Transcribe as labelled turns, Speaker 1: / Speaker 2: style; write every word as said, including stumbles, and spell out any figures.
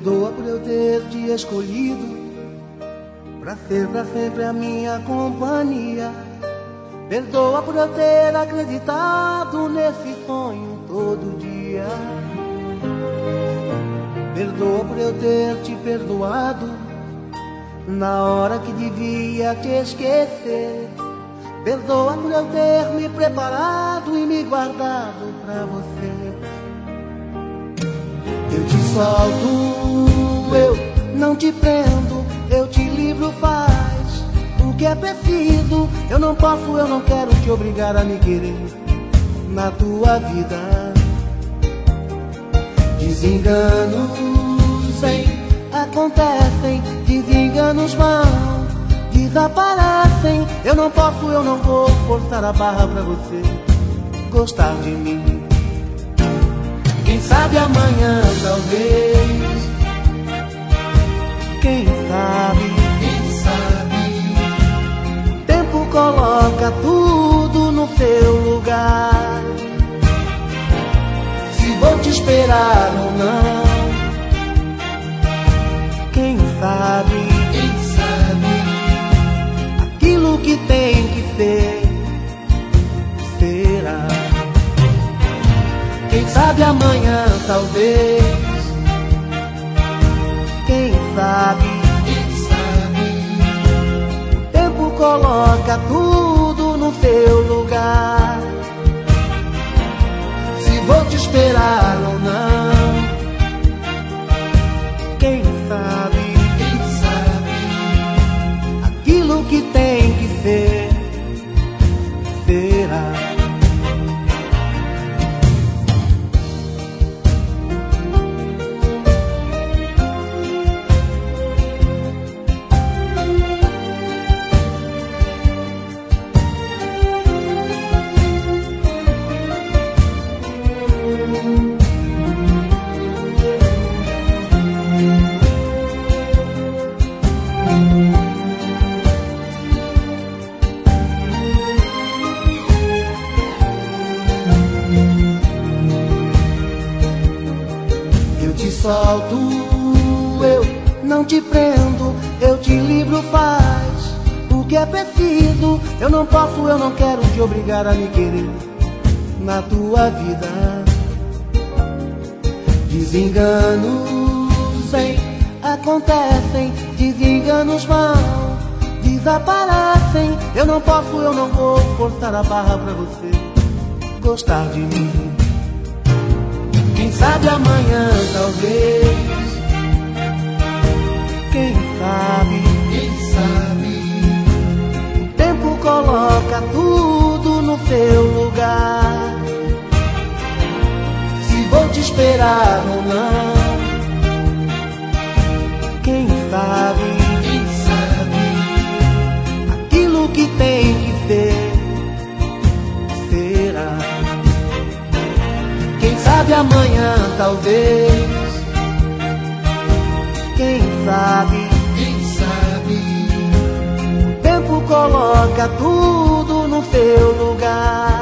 Speaker 1: Perdoa por eu ter te escolhido pra ser pra sempre a minha companhia. Perdoa por eu ter acreditado nesse sonho todo dia. Perdoa por eu ter te perdoado na hora que devia te esquecer. Perdoa por eu ter me preparado e me guardado pra você. Eu te solto, eu não te prendo, eu te livro, faz o que é preciso. Eu não posso, eu não quero te obrigar a me querer na tua vida. Desenganos vêm, acontecem, desenganos vão, desaparecem. Eu não posso, eu não vou forçar a barra pra você gostar de mim. Quem sabe amanhã, talvez. Quem sabe, quem sabe. O tempo coloca tudo no seu lugar. Se vou te esperar ou não. Quem sabe, quem sabe. Aquilo que tem que ser, será. Quem sabe amanhã, talvez. Quem sabe, quem sabe. O tempo coloca tudo no seu lugar. Se vou te esperar ou não. Quem sabe, quem sabe. Aquilo que tem que ser, será. Eu te solto, eu não te prendo, eu te livro, faz o que é preciso. Eu não posso, eu não quero te obrigar a me querer na tua vida. Desenganos vêm, acontecem, desenganos vão, desaparecem. Eu não posso, eu não vou forçar a barra pra você gostar de mim. Quem sabe amanhã, talvez. Quem sabe, quem sabe. O tempo coloca tudo no seu lugar. Se vou te esperar ou não. Quem sabe, quem sabe. Aquilo que tem que ser, será. Quem sabe amanhã, talvez. Quem sabe, quem sabe. O tempo coloca tudo no seu lugar.